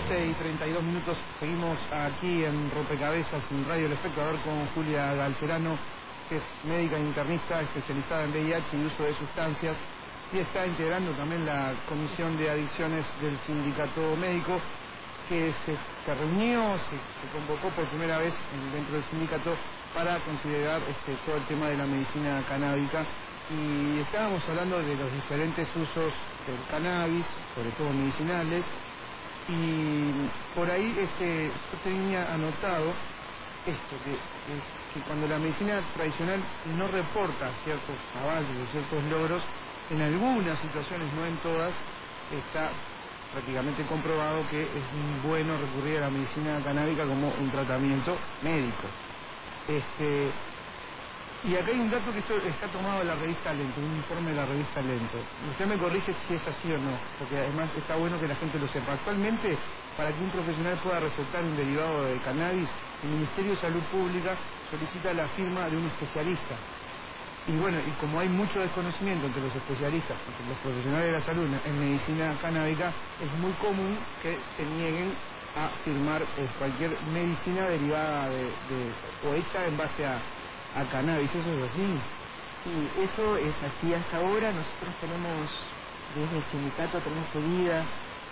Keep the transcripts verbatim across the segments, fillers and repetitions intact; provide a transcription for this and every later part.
once y treinta y dos minutos, seguimos aquí en Rompecabezas, en Radio El Espectador, con Julia Galcerano, que es médica internista especializada en V I H y uso de sustancias, y está integrando también la Comisión de Adicciones del Sindicato Médico, que se, se reunió, se, se convocó por primera vez en, dentro del sindicato para considerar este, todo el tema de la medicina canábica. Y estábamos hablando de los diferentes usos del cannabis, sobre todo medicinales, y por ahí este, yo tenía anotado esto, que, es que cuando la medicina tradicional no reporta ciertos avances o ciertos logros, en algunas situaciones, no en todas, está prácticamente comprobado que es muy bueno recurrir a la medicina canábica como un tratamiento médico. Este, y acá hay un dato que esto está tomado de la revista Lento, un informe de la revista Lento. Usted me corrige si es así o no, porque además está bueno que la gente lo sepa. Actualmente, para que un profesional pueda recetar un derivado de cannabis, el Ministerio de Salud Pública solicita la firma de un especialista. Y bueno, y como hay mucho desconocimiento entre los especialistas, entre los profesionales de la salud en medicina canábica, es muy común que se nieguen a firmar eh, cualquier medicina derivada de, de, o hecha en base a, a cannabis. ¿Eso es así? Sí, eso es así hasta ahora. Nosotros tenemos, desde el sindicato, tenemos pedida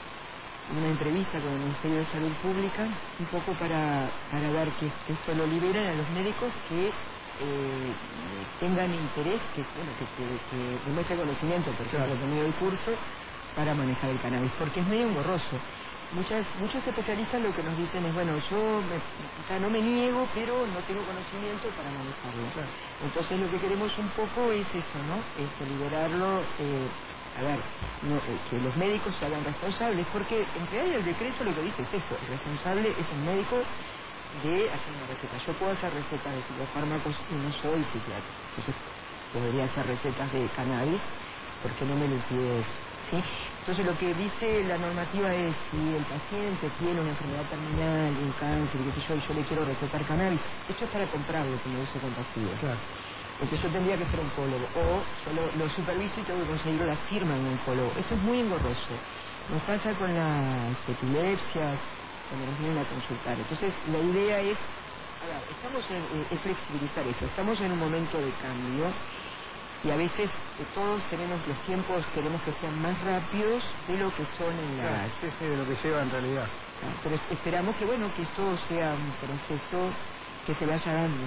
una entrevista con el Ministerio de Salud Pública, un poco para, para ver que esto lo liberan a los médicos que Eh, tengan interés, que bueno, que, que, que demuestre conocimiento, por ejemplo, claro, tenido el curso para manejar el cannabis, porque es medio engorroso. Muchas, muchos especialistas lo que nos dicen es, bueno, yo me, o sea, no me niego, pero no tengo conocimiento para manejarlo. Claro. Entonces lo que queremos un poco es eso, ¿no? Es liberarlo, eh, a ver, no, eh, que los médicos se hagan responsables, porque en realidad el decreto lo que dice es eso, el responsable es el médico de hacer una receta. Yo puedo hacer recetas de psicofármacos y no soy psiquiatra, entonces podría hacer recetas de cannabis, porque no me lo impide eso, ¿sí? Entonces lo que dice la normativa es, si el paciente tiene una enfermedad terminal, un cáncer, qué sé yo, y yo le quiero recetar cannabis, esto es para comprarlo, como dice compasivo. Claro. Entonces yo tendría que ser oncólogo, o yo lo, lo superviso y tengo que conseguir la firma de un oncólogo. Eso es muy engorroso. Nos pasa con las epilepsias, cuando nos vienen a consultar. Entonces, la idea es, a ver, estamos en, eh, es flexibilizar eso, estamos en un momento de cambio y a veces eh, todos tenemos los tiempos, queremos que sean más rápidos de lo que son en la... Claro, sí, sí, de lo que lleva en realidad. Ah, pero esperamos que, bueno, que esto sea un proceso que se vaya dando.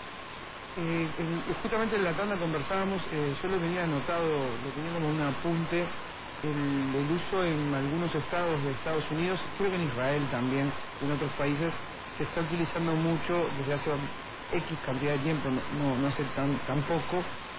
Eh, eh, justamente en la tanda conversábamos, eh, yo lo tenía anotado, lo tenía como un apunte, El, el uso en algunos estados de Estados Unidos, creo que en Israel también, en otros países, se está utilizando mucho desde hace X cantidad de tiempo, no, no hace tan, tan poco,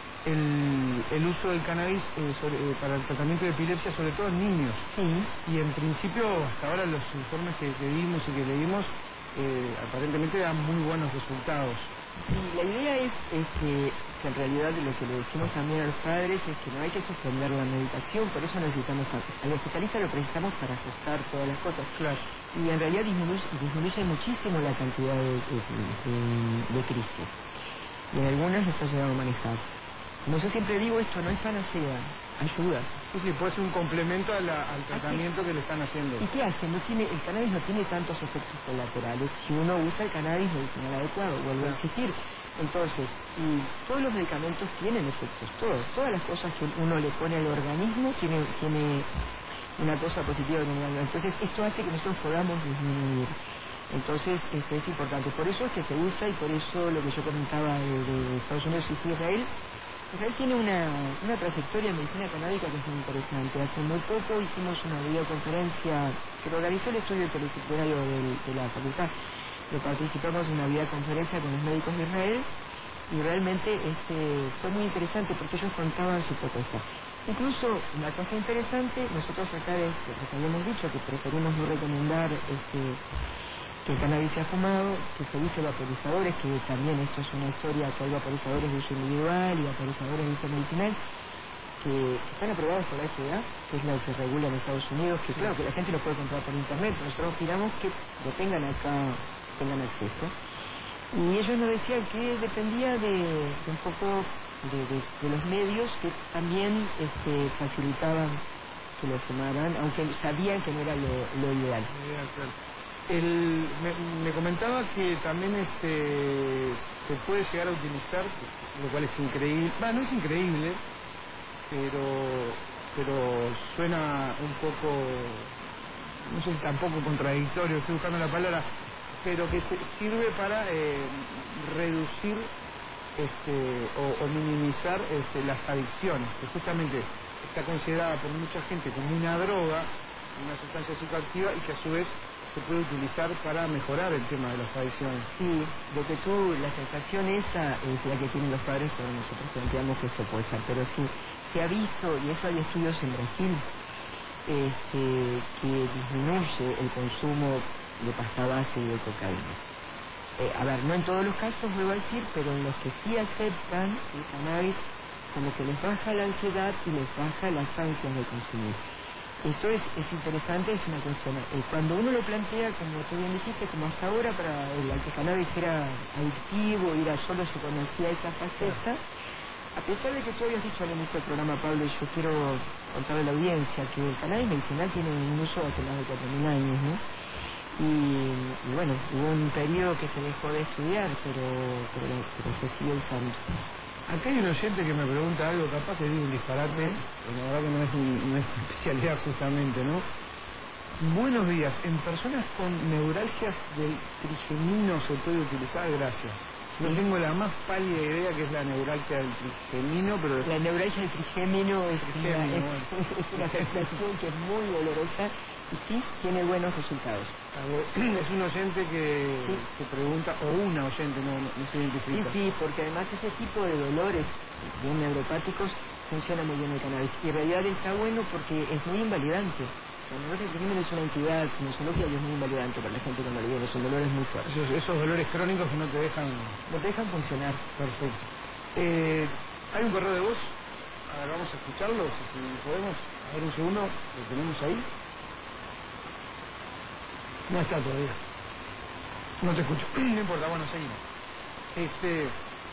el, el uso del cannabis eh, sobre, eh, para el tratamiento de epilepsia, sobre todo en niños. Sí. Y en principio, hasta ahora los informes que, que vimos y que leímos, eh, aparentemente dan muy buenos resultados. Sí, la idea es, es que, que en realidad lo que le decimos también a los padres es que no hay que suspender la medicación, por eso necesitamos al especialista, lo precisamos para ajustar todas las cosas. Claro. Y en realidad disminuye, disminuye muchísimo la cantidad de, de, de, de crisis. Y en algunas nos ha llegado a manejar. Como yo siempre digo, esto no es panacea, ayuda. Sí, sí, puede ser un complemento a la, al tratamiento que le están haciendo. ¿Y qué hace? No tiene, el cannabis no tiene tantos efectos colaterales si uno usa el cannabis medicinal adecuado, vuelvo a insistir. Entonces, y todos los medicamentos tienen efectos, todos, todas las cosas que uno le pone al organismo tiene, tiene una cosa positiva en el organismo. Entonces, esto hace que nosotros podamos disminuir. Entonces, esto es importante. Por eso es que se usa y por eso lo que yo comentaba de, de Estados Unidos y Israel. Israel tiene una, una trayectoria en medicina canábica que es muy interesante. Hace muy poco hicimos una videoconferencia que lo organizó el estudio interdisciplinario de, de la facultad. Lo participamos en una videoconferencia con los médicos de Israel y realmente este, fue muy interesante porque ellos contaban su propuesta. Incluso, una cosa interesante, nosotros acá les, les habíamos dicho que preferimos no recomendar este, que el cannabis sea fumado, que se use vaporizadores, que también esto es una historia, que hay vaporizadores de uso individual y vaporizadores de uso medicinal, que están aprobados por la F D A, que es la que regula en Estados Unidos, que claro, que la gente lo puede comprar por internet, pero nosotros queremos que lo tengan acá, tengan acceso. Y ellos nos decían que dependía de, de un poco de, de, de los medios que también este, facilitaban que lo fumaran, aunque sabían que no era lo, lo ideal. Ideal, claro. El, me, me comentaba que también este se puede llegar a utilizar, lo cual es increíble, bueno, no es increíble, pero pero suena un poco, no sé si tampoco contradictorio, estoy buscando la palabra, pero que se, sirve para eh, reducir este, o, o minimizar este, las adicciones, que justamente está considerada por mucha gente como una droga, una sustancia psicoactiva, y que a su vez se puede utilizar para mejorar el tema de las adicciones. Sí, lo que tú, la sensación esa es la que tienen los padres cuando nosotros planteamos que esto puede ser, pero sí, se ha visto, y eso hay estudios en Brasil, este, que disminuye el consumo de pasta base y de cocaína. Eh, a ver, no en todos los casos, vuelvo a decir, pero en los que sí aceptan el cannabis, como que les baja la ansiedad y les baja las ansias de consumir. Esto es, es interesante, es una cuestión. Eh, cuando uno lo plantea, como tú bien dijiste, como hasta ahora para el cannabis era adictivo, era solo se conocía esa faceta, a pesar de que tú habías dicho al inicio del programa, Pablo, y yo quiero contarle a la audiencia que el cannabis medicinal tiene un uso hace más de cuatro mil años, ¿no? Y, y bueno, hubo un periodo que se dejó de estudiar, pero, pero, pero se sigue usando. Acá hay un oyente que me pregunta algo, capaz que digo un disparate, pero la verdad que no es, un, no es una especialidad justamente, ¿no? Buenos días, en personas con neuralgias del trigemino se puede utilizar, gracias. No tengo la más pálida idea que es la neuralgia del trigemino, pero... La neuralgia del trigémino es, trigémino, una, es, bueno. es una sensación que es muy dolorosa y sí tiene buenos resultados. Es un oyente que, sí. que pregunta, o una oyente, no, no, no se identifica. Sí, sí, porque además ese tipo de dolores bien neuropáticos funciona muy bien el cannabis. Y en realidad está bueno porque es muy invalidante. La neuralgia del trigémino es una entidad fisiológica y es muy invalidante para la gente con dolores, son dolores muy fuertes. Esos, esos dolores crónicos que no te dejan... No te dejan funcionar. Perfecto. Eh, hay un correo de voz, a ver, vamos a escucharlo, si, si podemos, a ver un segundo, lo tenemos ahí. No está todavía. No te escucho. No importa, bueno, seguimos. Este...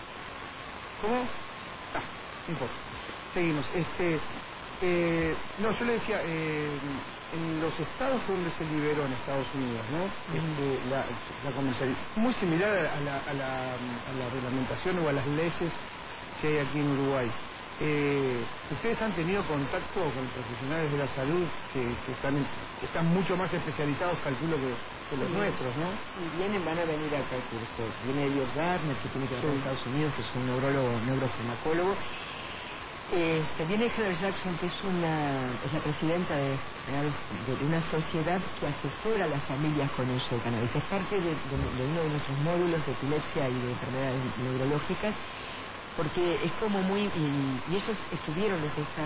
¿Cómo? Ah, no importa. Seguimos. Este... Eh, no, yo le decía, eh, en los estados donde se liberó en Estados Unidos, ¿no? Mm. Este, la, la comercialización, muy similar a la, a, la, a la reglamentación o a las leyes que hay aquí en Uruguay. Eh, ¿Ustedes han tenido contacto con profesionales de la salud que, que están, están mucho más especializados, calculo, que, que los sí. nuestros, ¿no? Y vienen, van a venir acá al curso. Viene Elliot Garner, que tiene que ver sí. con Estados Unidos, que es un neurólogo, neurofarmacólogo. Eh, viene Heather Jackson, que es una es la presidenta de, de una sociedad que asesora a las familias con uso de cannabis. Es parte de, de, de uno de nuestros módulos de epilepsia y de enfermedades neurológicas, porque es como muy... Y, y ellos estuvieron desde esta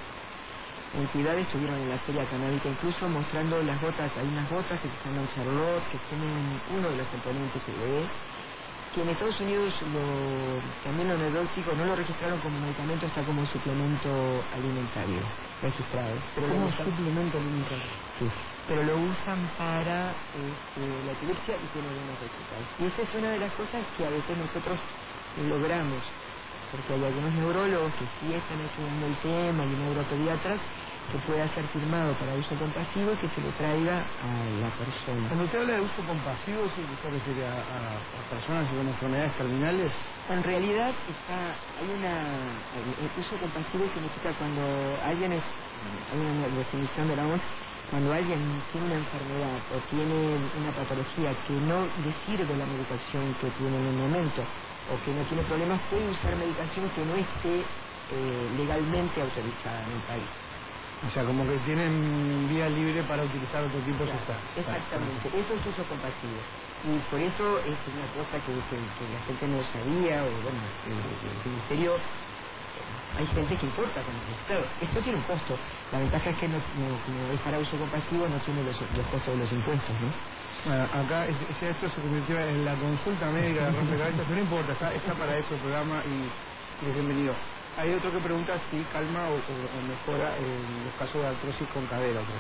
entidad, estuvieron en la feria canábica, incluso mostrando las gotas. Hay unas gotas que se llaman Charlotte, que tienen uno de los componentes que ve, que en Estados Unidos lo, también lo neurológico no lo registraron como medicamento, está como suplemento alimentario registrado. Pero como usan, suplemento alimentario. Sí, pero lo usan para este, la epilepsia y tiene buenos resultados. Y esa es una de las cosas que a veces nosotros logramos, porque hay algunos neurólogos que sí están estudiando el tema y neuropediatras que pueda ser firmado para uso compasivo y que se le traiga a la persona. Cuando usted habla de uso compasivo, ¿sí se refiere a, a, a personas con enfermedades terminales? En realidad está, hay una, el uso compasivo significa cuando alguien es, hay una definición de la O M S, cuando alguien tiene una enfermedad o tiene una patología que no le sirve la medicación que tiene en el momento o que no tiene problemas, puede usar medicación que no esté eh, legalmente autorizada en el país. O sea, como que tienen vía libre para utilizar otro tipo de claro, sustancias. Exactamente, eso es uso compasivo. Y por eso es una cosa que, que, que la gente no sabía, o bueno, el, el ministerio, eh, hay gente que importa con eso. Claro, esto tiene un costo. La ventaja es que no, no, como es para uso compasivo, no tiene los, los costos de los impuestos, ¿no? Bueno, acá es, es, esto se convirtió en la consulta médica de rompecabezas, pero no importa, está, está para eso el programa y, y es bienvenido. Hay otro que pregunta si calma o, o, o mejora en los casos de artrosis con cadera, otro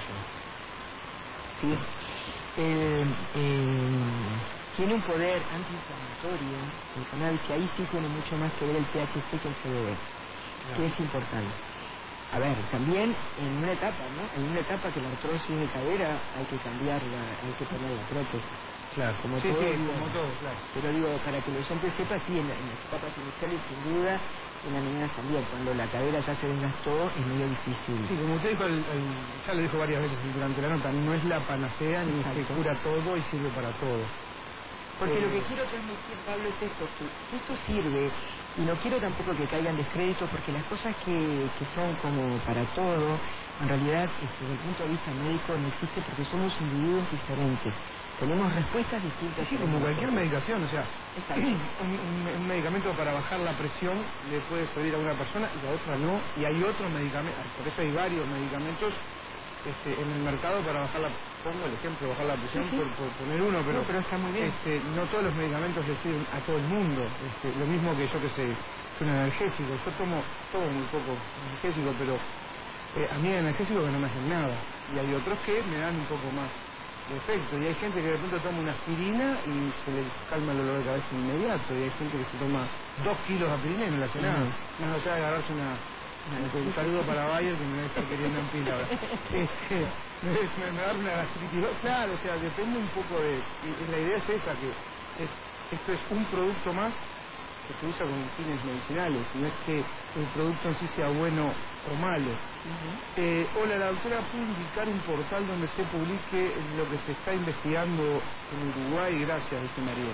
Sí. Eh, eh, tiene un poder antiinflamatorio el cannabis, que ahí sí tiene mucho más que ver el T H C que el C B D, claro. Que es importante. A ver, también en una etapa, ¿no? En una etapa que la artrosis de cadera hay que cambiarla, hay que poner la prótesis. Claro, como sí, todo, sí, digo, como todo, claro. Pero digo, para que la gente sepa, sí, en, la, en las etapas iniciales, sin duda, en la niña también, cuando la cadera ya se desgastó, es medio difícil. Sí, como usted dijo, el, el, ya lo dijo varias veces durante la nota, no es la panacea ni es que cura todo y sirve para todo. Porque eh... lo que quiero transmitir, Pablo, es eso, que eso sirve, y no quiero tampoco que caigan descrédito, porque las cosas que, que son como para todo, en realidad, desde el punto de vista médico, no existe porque somos individuos diferentes. Tenemos respuestas distintas. Sí, como cualquier medicación, o sea, un, un, un medicamento para bajar la presión le puede servir a una persona y a otra no, y hay otros medicamentos, por eso hay varios medicamentos este, en el mercado para bajar la, pongo el ejemplo, bajar la presión, sí, sí. Por, por poner uno, pero, no, pero está muy bien. Este, no todos los medicamentos le sirven a todo el mundo, este, lo mismo que yo que sé, que un analgésico, yo tomo todo muy poco analgésico, pero eh, a mí hay analgésicos que no me hacen nada, y hay otros que me dan un poco más de efecto, y hay gente que de pronto toma una aspirina y se le calma el dolor de cabeza inmediato, y hay gente que se toma dos kilos de aspirina y no le hace nada, mm. más allá de agarrarse una, un saludo para Bayer que me debe estar queriendo en pila ahora. Este, me, me, me da una gastritis, claro, o sea, depende un poco de, y, y la idea es esa, que es, esto es un producto más que se usa con fines medicinales, no es que el producto en sí sea bueno o malo. Uh-huh. eh, hola, la doctora, ¿puede indicar un portal donde se publique lo que se está investigando en Uruguay? Gracias, dice María.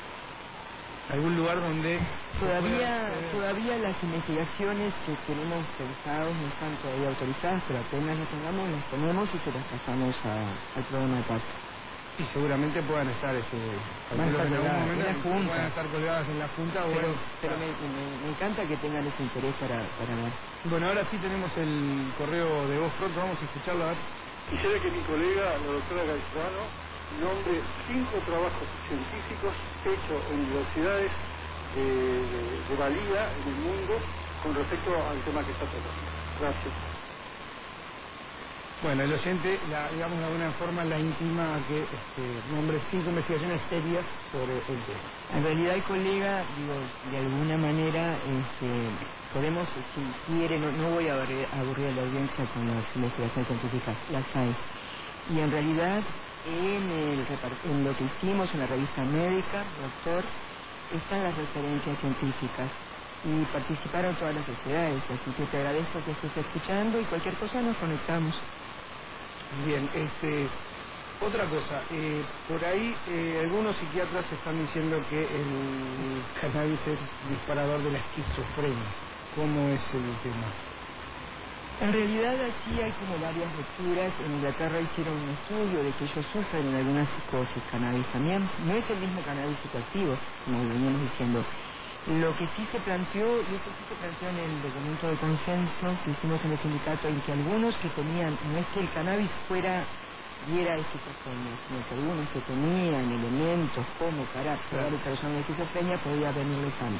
¿Algún lugar donde todavía todavía las investigaciones que tenemos pensados no están todavía autorizadas, pero apenas las tengamos, las ponemos y se las pasamos a, al programa de paz? Y seguramente puedan estar, este, van a estar en algún colgadas, momento, en la junta. Puedan estar colgadas en la junta. Pero, bueno, pero me, me, me encanta que tengan ese interés para, para ver. Bueno, ahora sí tenemos el correo de voz pronto, vamos a escucharlo a ver. Quisiera que mi colega, la doctora Galcerano, nombre cinco trabajos científicos hechos en universidades eh, de, de valía en el mundo con respecto al tema que está tratando. Gracias. Bueno, el oyente, la, digamos de alguna forma, la intima a que este, nombre cinco investigaciones serias sobre el tema. En realidad el colega, digo, de alguna manera, este, podemos, si quiere, no, no voy a aburrir a la audiencia con las investigaciones científicas, las hay. Y en realidad, en, el, en lo que hicimos en la revista médica, doctor, están las referencias científicas. Y participaron todas las sociedades, así que te agradezco que estés escuchando y cualquier cosa nos conectamos. Bien, este, otra cosa, eh, por ahí eh, algunos psiquiatras están diciendo que el cannabis es disparador de la esquizofrenia. ¿Cómo es el tema? En realidad allí hay como varias lecturas. En Inglaterra hicieron un estudio de que ellos usan en algunas psicosis cannabis también. No es el mismo cannabis psicoactivo, como veníamos diciendo. Lo que sí se planteó, y eso sí se planteó en el documento de consenso que hicimos en el sindicato, en que algunos que tenían, no es que el cannabis fuera, diera esquizofrenia, sino que algunos que tenían elementos como para probar el causar de esquizofrenia podía venirles antes.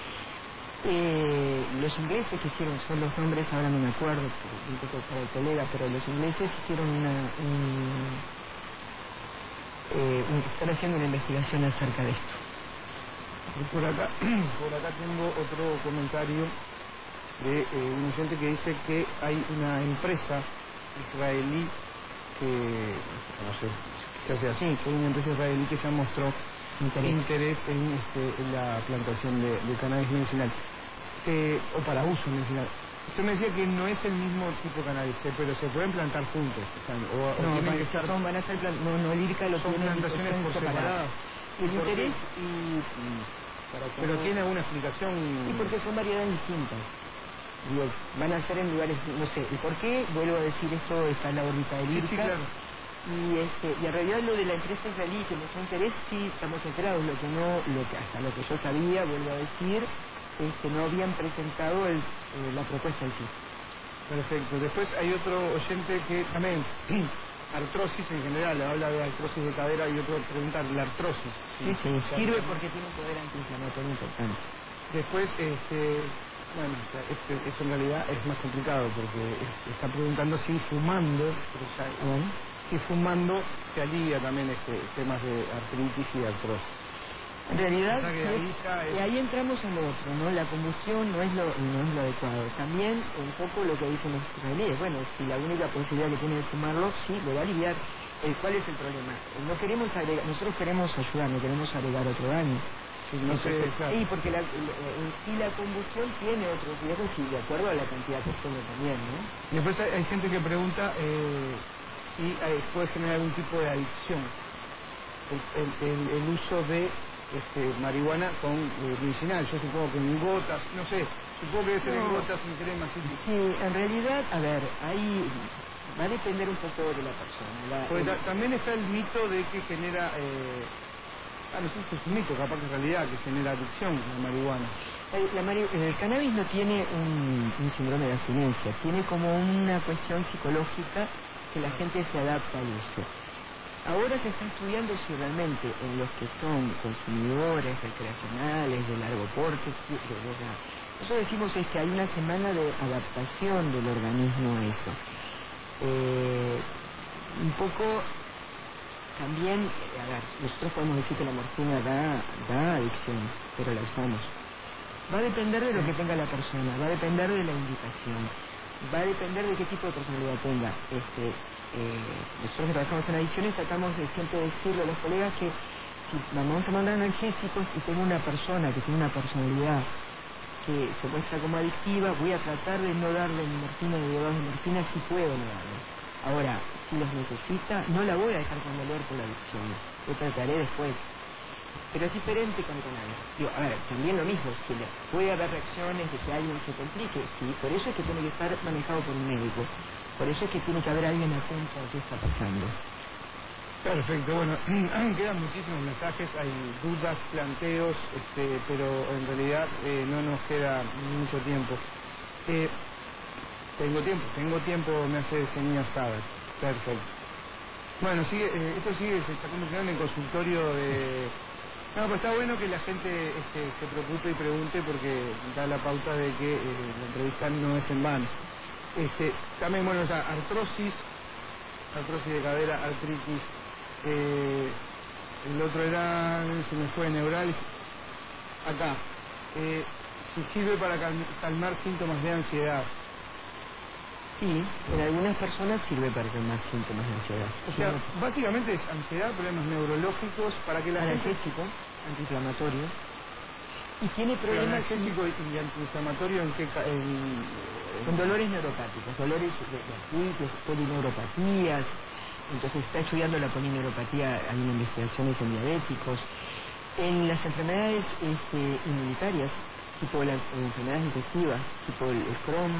Eh, los ingleses que hicieron, son los nombres, ahora no me acuerdo, un poco para el colega, pero los ingleses hicieron una, un, eh, un, están haciendo una investigación acerca de esto. Por acá, por acá tengo otro comentario de eh, un oyente que dice que hay una empresa israelí que, no sé, se hace así, que hay una empresa israelí que se mostró interés, interés en, este, en la plantación de, de cannabis medicinal, eh, o para uso medicinal. Usted me decía que no es el mismo tipo de cannabis, pero se pueden plantar juntos. O sea, o, no, o van, que estar, son, van a estar plan, no, no, el IRCA lo son tiene plantaciones por separadas. El interés y... Pero tiene alguna explicación. Y porque son variedades distintas. Digo, van a ser en lugares, no sé, ¿y por qué? Vuelvo a decir, esto está en la órbita del IRCA. Sí, sí, claro. Y, este, y en realidad lo de la empresa israelí que mostró interés, sí, estamos enterados. Lo que no, lo que hasta lo que yo sabía, vuelvo a decir, es que no habían presentado el, eh, la propuesta en sí. Perfecto. Después hay otro oyente que también... artrosis en general, habla de artrosis de cadera y otro preguntar, la artrosis. Sí, sí, sí, sirve porque tiene un poder antiinflamatorio importante. Después, este, bueno, o sea, este, eso en realidad es más complicado porque es, está preguntando si fumando, pero ya, ¿eh? si fumando se alivia también este, temas de artritis y de artrosis. En realidad, o sea que ahí, ya es... y ahí entramos en lo otro, ¿no? La combustión no es lo, no es lo adecuado. También un poco lo que dicen los israelíes, bueno, si la única posibilidad que tiene de fumarlo, sí, lo va a aliviar. Eh, ¿Cuál es el problema? No queremos agregar, nosotros queremos ayudar, no queremos agregar otro daño. Sí, no sé, Entonces, claro. sí, porque la, en sí la combustión tiene otros riesgos y de acuerdo a la cantidad que tiene también, ¿no? Y después hay, hay gente que pregunta eh, si eh, puede generar algún tipo de adicción el, el, el, el uso de este, marihuana con eh, medicinal. Yo supongo que en gotas, no sé, supongo que debe ser No. en gotas, en crema, sí. Sí, en realidad, a ver, ahí va a depender un poco de la persona. La, Porque el, ta también está el mito de que genera, eh, ah, no sé si es un mito, capaz que es realidad, que genera adicción la marihuana. el, la mari- el cannabis no tiene un, un síndrome de abstinencia, tiene como una cuestión psicológica que la gente se adapta al uso. Ahora se está estudiando si realmente en los que son consumidores recreacionales de largo porte, de, de la, nosotros decimos es que hay una semana de adaptación del organismo a eso. Eh, un poco también, eh, a ver, nosotros podemos decir que la morfina da, da adicción, pero la usamos. Va a depender de lo que tenga la persona, va a depender de la indicación, va a depender de qué tipo de personalidad tenga. Este, eh, nosotros que trabajamos en adicciones tratamos de siempre decirle a los colegas que si vamos a mandar analgésicos y tengo una persona que tiene una personalidad que se muestra como adictiva, voy a tratar de no darle ni morfina ni derivados de morfina si puedo no darle. Ahora, si los necesita, no la voy a dejar con dolor por la adicción, lo trataré después. Pero es diferente con el cannabis. Digo, a ver, también lo mismo, si le puede haber reacciones de que alguien se complique, sí, por eso es que tiene que estar manejado por un médico, por eso es que tiene que haber alguien atento a qué está pasando. Perfecto, bueno, quedan muchísimos mensajes, hay dudas, planteos, este, pero en realidad eh, no nos queda mucho tiempo. Eh, tengo tiempo, tengo tiempo, me hace señas Saber. Perfecto. Bueno, sigue, eh, esto sigue, se está convirtiendo en el consultorio de... No, pues está bueno que la gente este, se preocupe y pregunte porque da la pauta de que eh, la entrevista no es en vano. Este, también, bueno, o sea, artrosis, artrosis de cadera, artritis, eh, el otro era, se me fue, neural, acá, eh, si sirve para calm- calmar síntomas de ansiedad. Sí, en algunas personas sirve para calmar síntomas de ansiedad. O sea, básicamente es ansiedad, problemas neurológicos, para que la gente... Analgésico, antiinflamatorio, y tiene Pero problemas analgésico y antiinflamatorio, ¿en qué ca- en, con dolores neuropáticos, dolores de de artritis, polineuropatías. Entonces está estudiando la polineuropatía, hay investigaciones en diabéticos. En las enfermedades este, inmunitarias, tipo las enfermedades digestivas, tipo el, el Crohn,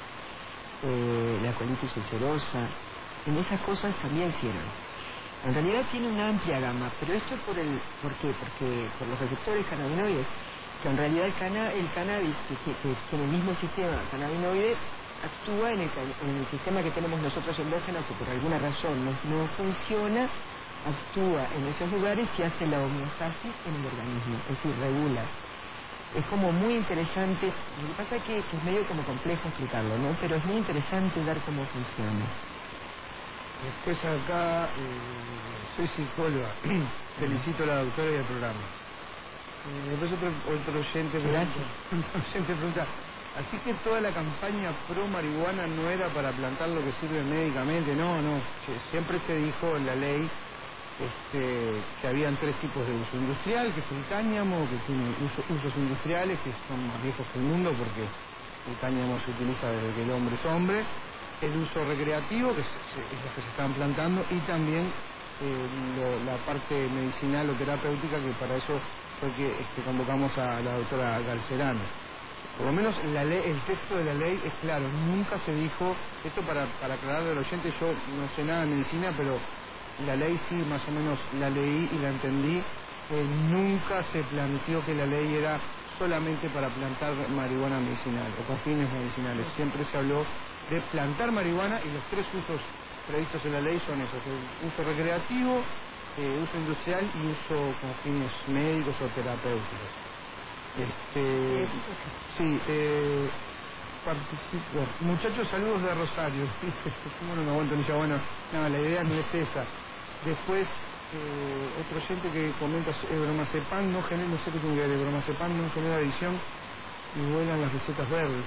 eh, la colitis ulcerosa, en esas cosas también sirven. En realidad tiene una amplia gama, pero esto por el, ¿por qué? Porque por los receptores cannabinoides, que en realidad el, cana, el cannabis, que, que, que tiene el mismo sistema cannabinoide, actúa en el, en el sistema que tenemos nosotros endógeno, que por alguna razón no, no funciona, actúa en esos lugares y hace la homeostasis en el organismo, es decir, regula. Es como muy interesante, lo que pasa es que, que es medio como complejo explicarlo, ¿no? Pero es muy interesante ver cómo funciona. Después acá, eh, soy psicóloga, felicito a la doctora y al programa. Eh, después otro, otro oyente pregunta, otro oyente pregunta, así que toda la campaña pro marihuana no era para plantar lo que sirve médicamente, no, no, siempre se dijo en la ley este, que habían tres tipos de uso industrial, que es el cáñamo, que tiene uso, usos industriales, que son más viejos que el mundo porque el cáñamo se utiliza desde que el hombre es hombre, el uso recreativo, que es, es lo que se están plantando, y también eh, lo, la parte medicinal o terapéutica, que para eso fue que este, convocamos a la doctora Galcerano. Por lo menos la ley, el texto de la ley es claro, nunca se dijo, esto para, para aclararle al oyente, yo no sé nada de medicina, pero la ley sí más o menos la leí y la entendí, eh, nunca se planteó que la ley era solamente para plantar marihuana medicinal o con fines medicinales, siempre se habló de plantar marihuana y los tres usos previstos en la ley son esos, el uso recreativo, eh, uso industrial y uso con fines médicos o terapéuticos. Este, sí, eh, participo. Muchachos, saludos de Rosario. ¿Cómo no me aguanto ni ya? Bueno, no, la idea no es esa. Después, eh, otro oyente que comenta, eh, bromazepam no genera, no sé qué tiene que ver, el bromazepam no genera adicción y vuelan las recetas verdes.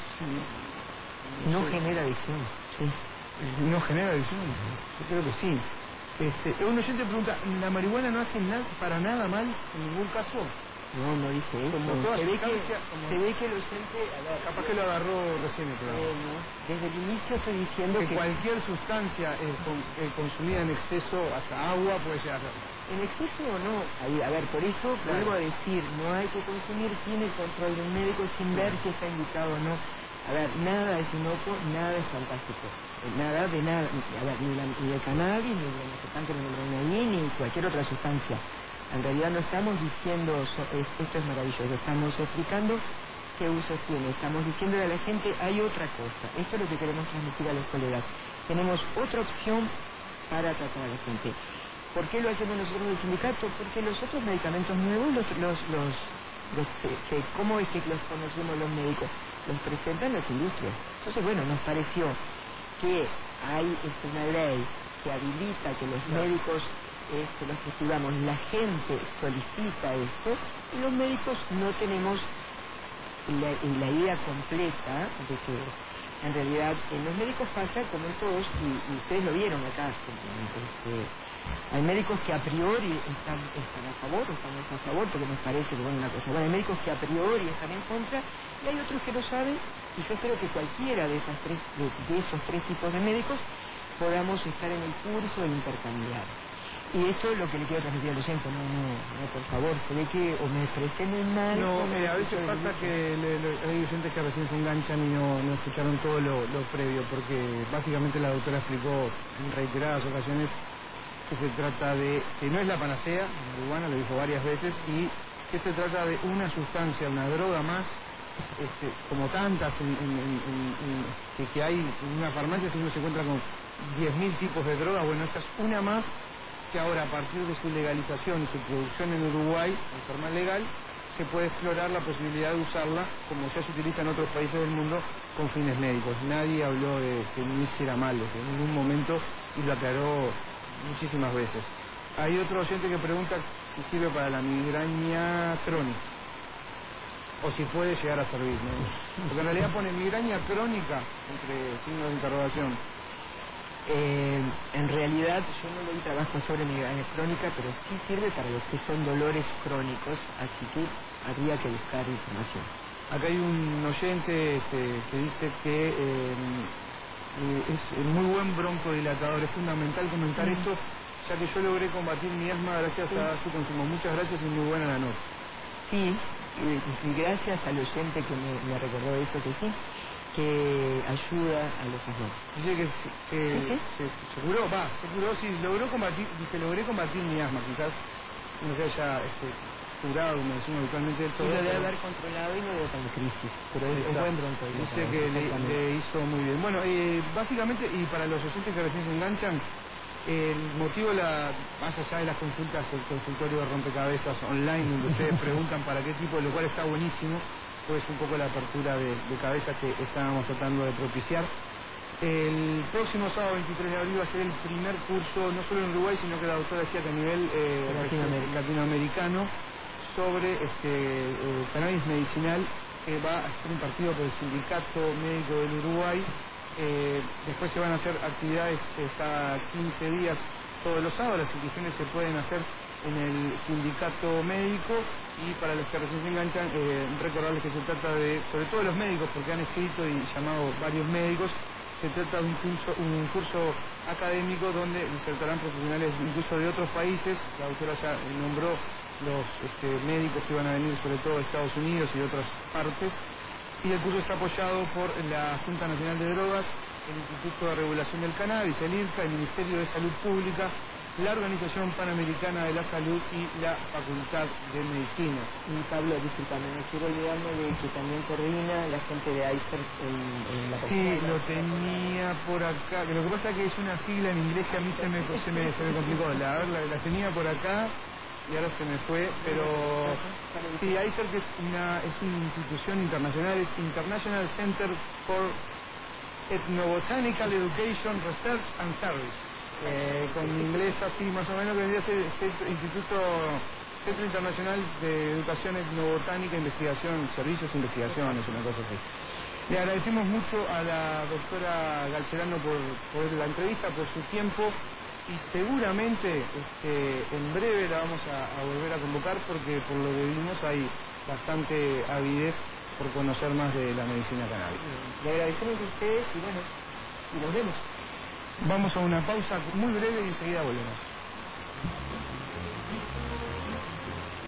Sí, no no sé. genera adicción, sí. No genera adicción, yo creo que sí. Este, un oyente pregunta, ¿la marihuana no hace na para nada mal en ningún caso? No, no dice eso. Como toda se, ve que, sustancia, como- se ve que el oyente... a ver, Capaz que lo agarró recién el programa. eh, no. Desde el inicio estoy diciendo Que que... cualquier sustancia eh, con- eh, consumida en exceso, hasta agua, puede llegar a ser. En exceso o no, ahí, a ver, por eso Claro. vuelvo a decir, no hay que consumir sin el control de un médico, sin ver si está indicado o no. A ver, nada es inocuo, nada es fantástico. Eh, Nada de nada, a ver, ni, la, ni el cannabis, ni el bromazepam que me nombraron ahí, ni cualquier otra sustancia. En realidad no estamos diciendo so, es, esto es maravilloso, estamos explicando qué usos tiene, estamos diciendo a la gente hay otra cosa. Esto es lo que queremos transmitir a los colegas. Tenemos otra opción para tratar a la gente. ¿Por qué lo hacemos nosotros en el sindicato? Porque los otros medicamentos nuevos, los, los, los, los que, ¿cómo es que los conocemos los médicos? Los presentan las industrias. Entonces, bueno, nos pareció que hay es una ley que habilita que los médicos este, los prescribamos, la gente solicita esto y los médicos no tenemos la, la idea completa de que en realidad en los médicos pasa como en todos, y, y ustedes lo vieron acá, este, hay médicos que a priori están, están a favor, estamos a favor porque nos parece que bueno, una cosa, bueno, hay médicos que a priori están en contra y hay otros que lo saben, y yo espero que cualquiera de, esas tres, de, de esos tres tipos de médicos podamos estar en el curso del intercambiar. Y esto es lo que le quiero transmitir al oyente, no, no, no, por favor, se ve que o me expresé muy mal... No, o me eh, a veces expresé pasa bien. que le, le- hay oyentes que recién se enganchan y no, no escucharon todo lo, lo previo, porque básicamente la doctora explicó en reiteradas ocasiones que se trata de, que no es la panacea, la marihuana, lo dijo varias veces, y que se trata de una sustancia, una droga más, este, como tantas en, en- en- en- en- que, que hay en una farmacia, si uno se encuentra con diez mil tipos de drogas, bueno, esta es una más que ahora a partir de su legalización y su producción en Uruguay, en forma legal, se puede explorar la posibilidad de usarla, como ya se utiliza en otros países del mundo, con fines médicos. Nadie habló de que no hiciera mal, desde ningún momento, y lo aclaró muchísimas veces. Hay otro oyente que pregunta si sirve para la migraña crónica, o si puede llegar a servir, ¿no? Porque en realidad pone migraña crónica, entre signos de interrogación. Eh, en realidad yo no doy trabajo sobre migraña crónica, pero sí sirve para los que son dolores crónicos, así que habría que buscar información. Acá hay un oyente este, que dice que eh, eh, es muy buen broncodilatador. Es fundamental comentar Mm. esto, ya que yo logré combatir mi asma gracias Sí. a su consumo. Muchas gracias y muy buena la nota. Sí, y, y gracias al oyente que me, me recordó eso, que sí, que ayuda a los asmáticos. Dice que, se, que Sí, sí. se- se curó, va, se curó, sí, logró combatir, dice, logré combatir mi asma. Quizás no se haya este, curado, como decimos habitualmente, del Y todo. lo debe pero- haber controlado y no debe estar en crisis, pero es, es Exacto. buen broncodilatador. Dice que le, exactamente. le hizo muy bien. Bueno, eh, básicamente, y para los oyentes que recién se enganchan, el motivo, la, más allá de las consultas, el consultorio de rompecabezas online, donde ustedes preguntan para qué tipo, lo cual está buenísimo, pues un poco la apertura de, de cabeza que estábamos tratando de propiciar. El próximo sábado veintitrés de abril va a ser el primer curso, no solo en Uruguay, sino que la doctora decía que a nivel eh, Latinoamérica. latinoamericano, sobre este eh, cannabis medicinal, que va a ser impartido por el Sindicato Médico del Uruguay. Eh, después se van a hacer actividades eh, cada quince días, todos los sábados. Las inscripciones se pueden hacer en el Sindicato Médico, y para los que recién se enganchan, eh, recordarles que se trata de, sobre todo los médicos, porque han escrito y llamado varios médicos, se trata de un curso, un curso académico donde disertarán profesionales incluso de otros países. La doctora ya eh, nombró los este, médicos que van a venir, sobre todo de Estados Unidos y de otras partes, y el curso está apoyado por la Junta Nacional de Drogas, el Instituto de Regulación del Cannabis, el I R C A, el Ministerio de Salud Pública, la Organización Panamericana de la Salud y la Facultad de Medicina. Y Pablo, discúlpame, no quiero olvidarme de que también coordina la gente de ICER en, en la Sí, lo tenía por acá. Lo que pasa es que es una sigla en inglés que a mí se me, se me, se me complicó. La, a ver, la, la tenía por acá y ahora se me fue. Pero sí, ICER, que es una, es una institución internacional, es International Center for Ethnobotanical Education, Research and Service. Eh, con inglés así más o menos, que vendría a ser Centro, Instituto Centro Internacional de Educación Etnobotánica e Investigación, Servicios e Investigaciones, una cosa así. Le agradecemos mucho a la doctora Galcerano por, por la entrevista, por su tiempo, y seguramente este, en breve la vamos a, a volver a convocar, porque por lo que vimos hay bastante avidez por conocer más de la medicina canábica. Le agradecemos a ustedes y bueno, y nos vemos. Vamos a una pausa muy breve y enseguida volvemos.